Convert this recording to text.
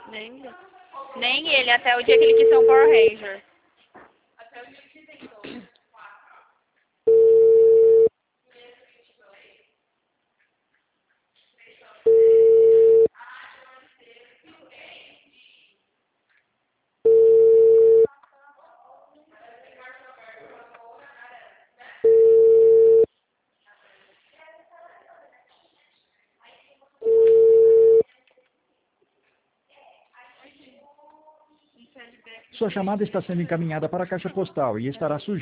Nem, nem ele, até o dia que ele quis ser um Power Ranger. Sua chamada está sendo encaminhada para a caixa postal e estará sujeita